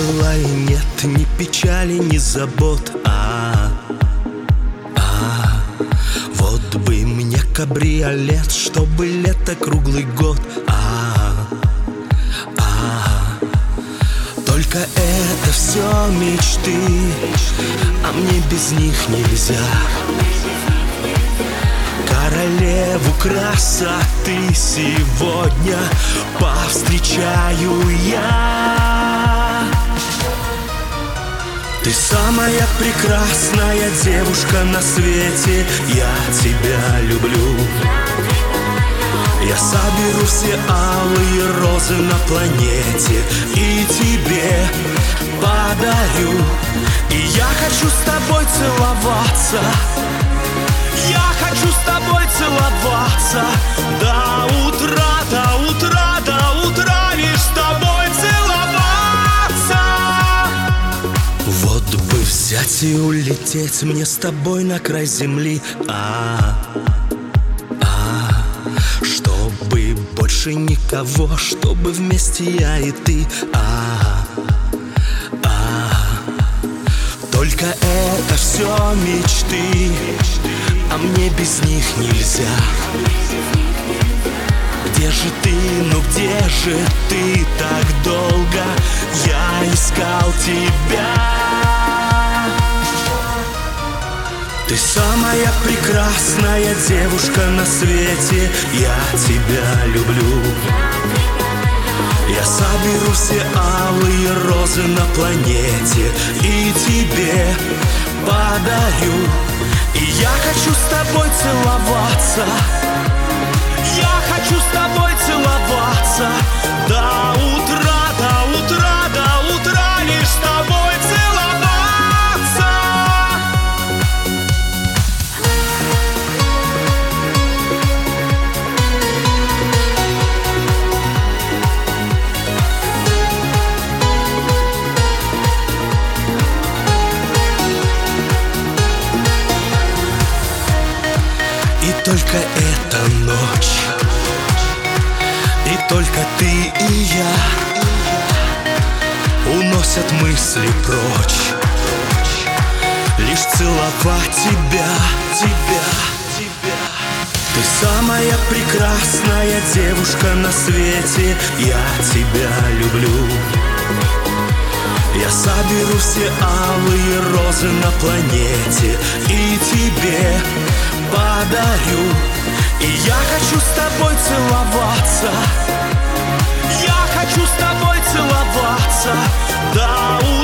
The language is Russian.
была и нет ни печали, ни забот. Вот бы мне кабриолет, чтобы лето круглый год. Только это все мечты, а мне без них нельзя. Королеву красоты сегодня повстречаю я. Ты самая прекрасная девушка на свете, я тебя люблю. Я соберу все алые розы на планете и тебе подарю. И я хочу с тобой целоваться, я хочу с тобой целоваться до утра, до утра, до утра, лишь с тобой целоваться. Вот бы взять и улететь мне с тобой на край земли, чтобы больше никого, чтобы вместе я и ты. Только это все мечты, а мне без них нельзя. Где же ты, ну где же ты так долго? Я искал тебя. Ты самая прекрасная девушка на свете, я тебя люблю. Я соберу все алые розы на планете и тебе подарю. И я хочу с тобой целоваться, я хочу с тобой целоваться до утра, до утра, до утра, лишь с тобой целоваться. И только эта ночь, и только ты и я уносят мысли прочь. Лишь целовать тебя, тебя, тебя. Ты самая прекрасная девушка на свете, я тебя люблю. Я соберу все алые розы на планете и тебе подарю. И я хочу с тобой целоваться, я хочу с тобой целоваться до утра.